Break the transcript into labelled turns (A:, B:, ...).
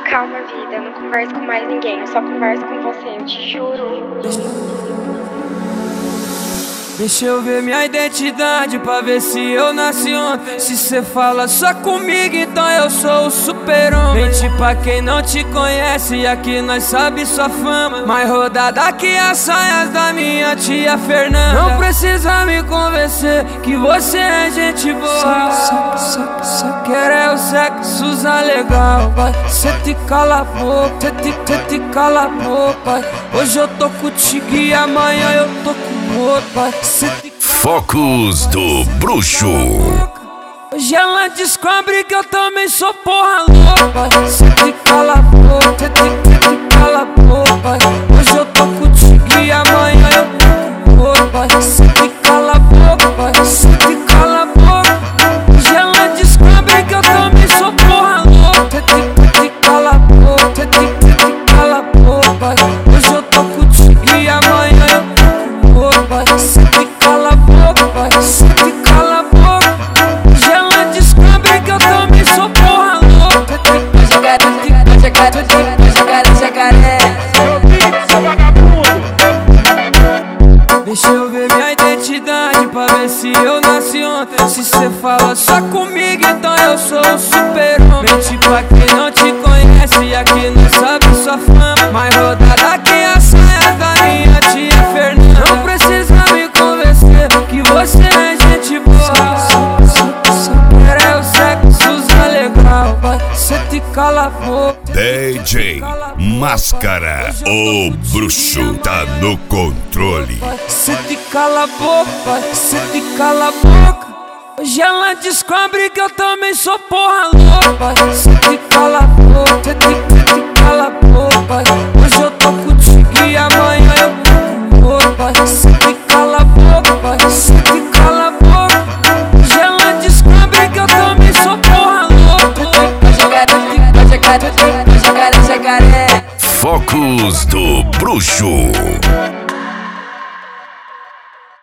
A: Calma, vida, eu não converso com mais ninguém, eu só converso com você, eu te juro.
B: Deixa eu ver minha identidade pra ver se eu nasci ontem. Se cê fala só comigo, então eu sou o super-homem. Mente pra quem não te conhece, e aqui nós sabe sua fama. Mais rodada que as saias da minha tia Fernanda. Não precisa me convencer que você é gente boa. Só quer é o sexo usar legal, vai. Cê te cala a boca, cê te cala a boca. Hoje eu tô contigo e amanhã eu tô com outro, vai.
C: Focos do Bruxo.
B: Hoje ela descobre que eu também sou porra louca. Cê te cala a boca, cê te cala a boca. Hoje eu tô contigo e amanhã eu tô com outro. Cê te cala a boca, cê te cala a boca. Hoje ela descobre que eu também sou porra louca. Cê te cala a boca, cê te cala a boca. Hoje eu tô contigo e amanhã eu tô com outro. Cê te cala a boca, cê te cala a boca. Hoje ela descobre que eu também sou porra louca. Deixa eu ver minha identidade pra ver se eu nasci ontem. Se cê fala só comigo, então eu sou o super-homem. Mente pra quem não te conhece, e aqui não sabe sua fama. Mais rodada que as saias da minha tia Fernanda. Não precisa me convencer que você é gente boa. Só quer é o sexo usar legal, vai. Cê te cala a boca.
C: DJ Máscara, o Bruxo tá no controle.
B: Cê te cala a boca, cê te cala a boca. Hoje ela descobre que eu também sou porra louca. Cê te cala a boca, cê te cala a boca. Hoje eu tô contigo e amanhã eu tô com outro. Cê te cala a boca, cê te cala a boca. Hoje ela descobre que eu também sou porra louca.
C: Focos do Bruxo.